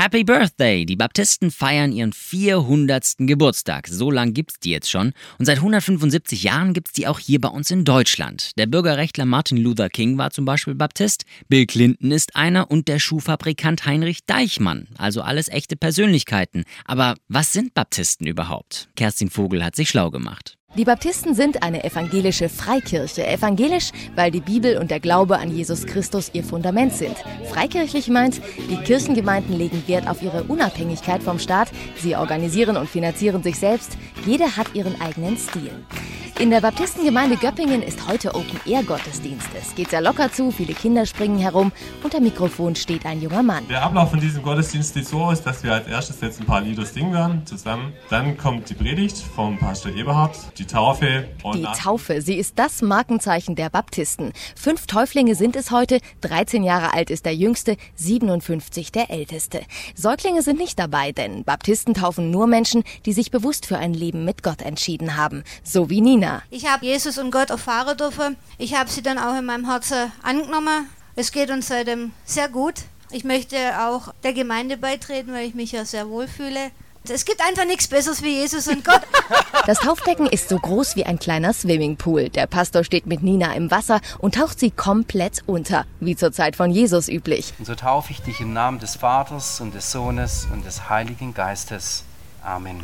Happy Birthday! Die Baptisten feiern ihren 400. Geburtstag. So lang gibt's die jetzt schon. Und seit 175 Jahren gibt's die auch hier bei uns in Deutschland. Der Bürgerrechtler Martin Luther King war zum Beispiel Baptist, Bill Clinton ist einer und der Schuhfabrikant Heinrich Deichmann. Also alles echte Persönlichkeiten. Aber was sind Baptisten überhaupt? Kerstin Vogel hat sich schlau gemacht. Die Baptisten sind eine evangelische Freikirche. Evangelisch, weil die Bibel und der Glaube an Jesus Christus ihr Fundament sind. Freikirchlich meint, die Kirchengemeinden legen Wert auf ihre Unabhängigkeit vom Staat. Sie organisieren und finanzieren sich selbst. Jeder hat ihren eigenen Stil. In der Baptistengemeinde Göppingen ist heute Open-Air-Gottesdienst. Es geht sehr locker zu, viele Kinder springen herum. Unter Mikrofon steht ein junger Mann. Der Ablauf von diesem Gottesdienst sieht so aus, dass wir als erstes jetzt ein paar Lieder singen werden zusammen. Dann kommt die Predigt vom Pastor Eberhard, die Taufe. Die Taufe, sie ist das Markenzeichen der Baptisten. 5 Täuflinge sind es heute, 13 Jahre alt ist der Jüngste, 57 der Älteste. Säuglinge sind nicht dabei, denn Baptisten taufen nur Menschen, die sich bewusst für ein Leben mit Gott entschieden haben. So wie Nina. Ich habe Jesus und Gott erfahren dürfen. Ich habe sie dann auch in meinem Herzen angenommen. Es geht uns seitdem sehr gut. Ich möchte auch der Gemeinde beitreten, weil ich mich ja sehr wohl fühle. Es gibt einfach nichts Besseres wie Jesus und Gott. Das Taufbecken ist so groß wie ein kleiner Swimmingpool. Der Pastor steht mit Nina im Wasser und taucht sie komplett unter, wie zur Zeit von Jesus üblich. Und so taufe ich dich im Namen des Vaters und des Sohnes und des Heiligen Geistes. Amen.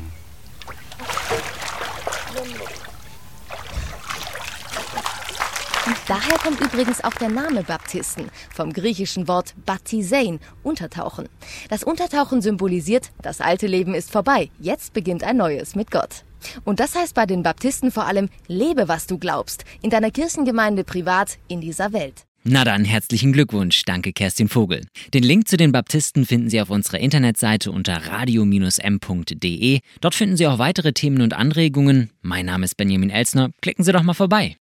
Und daher kommt übrigens auch der Name Baptisten, vom griechischen Wort Baptisein, untertauchen. Das Untertauchen symbolisiert, das alte Leben ist vorbei, jetzt beginnt ein neues mit Gott. Und das heißt bei den Baptisten vor allem, lebe, was du glaubst, in deiner Kirchengemeinde, privat, in dieser Welt. Na dann, herzlichen Glückwunsch. Danke, Kerstin Vogel. Den Link zu den Baptisten finden Sie auf unserer Internetseite unter radio-m.de. Dort finden Sie auch weitere Themen und Anregungen. Mein Name ist Benjamin Elsner. Klicken Sie doch mal vorbei.